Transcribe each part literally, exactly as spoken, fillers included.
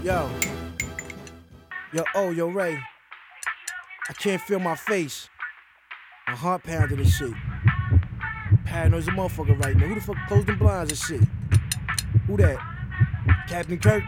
Yo, yo, oh, yo, Ray. I can't feel my face. My heart pounding and shit. Paranoid's a motherfucker right now. Who the fuck closed them blinds and shit? Who that? Captain Kirk?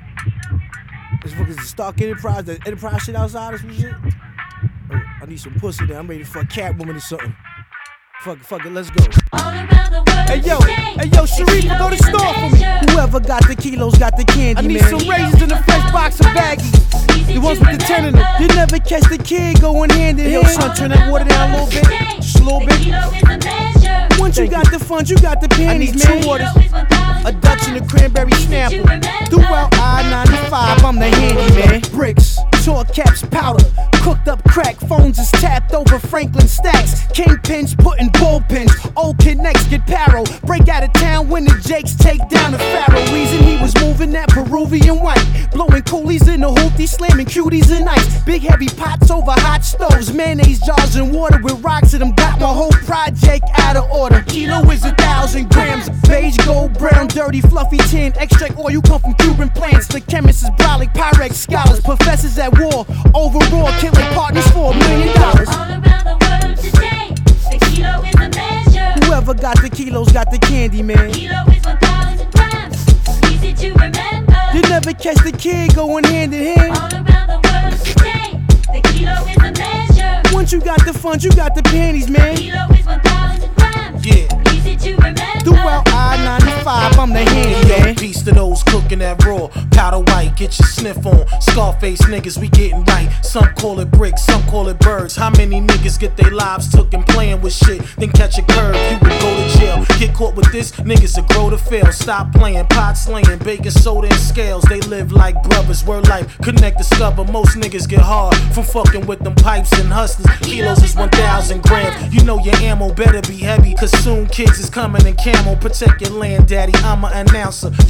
This fucker's the Stark Enterprise, the Enterprise shit outside or some shit? Oh, I need some pussy there. I'm ready to fuck Catwoman or something. Fuck it, fuck it, let's go. Hey yo, hey yo, Sharif, go to the store for me. Whoever got the kilos got the candy, I need man. Some raisins in a fresh box of baggies. The ones with the ten in them. You never catch the kid going hand in hand. Yo, son, turn that water down a little bit, just a little bit. Once you got the funds, you got the panties, man. I need two waters, a Dutch and a cranberry snapple. Throughout I ninety-five, I'm the handyman. Bricks, tour caps, powder, cooked up crack. Phones is tapped over Franklin stacks. Kingpins putting bullpens. Old connects get paro. Break out of town when the Jakes take down the Pharaoh. Reason he was moving that Peruvian white. Blowing coolies in the hoopty, slamming cuties and ice. Big heavy pots over hot stoves. Mayonnaise jars and water with rocks in them. Got my whole project out of order. Kilo is a thousand grams. Beige, gold, brown, dirty, fluffy tin. Extract oil come from Cuban plants. The chemists is brolic, Pyrex scholars. Professors at war. Overall, killing partners for a million dollars. All around the world today, the kilo is the measure. Whoever got the kilos got the candy, man. Kilo is one thousand grams, easy to remember. You never catch the kid going hand in hand. All around the world today, the kilo is the measure. Once you got the funds, you got the panties, man. Kilo is one thousand grams, yeah. Easy to remember. Throughout I ninety-five, I'm the handy man. Piece to those cooking that raw, powder white, get your sniff on. Scarface niggas, we getting right. Some call it bricks, some call it birds. How many niggas get their lives took and playing with shit, then catch a curve? You would go to jail. Get caught with this, niggas will grow to fail. Stop playing, pot slaying, baking soda and scales. They live like brothers, word life, connect, discover. Most niggas get hard from fucking with them pipes and hustlers. Kilos is one thousand grams. You know your ammo better be heavy, cause soon kids is coming in camo. Protect your land, daddy, I'm an announcer.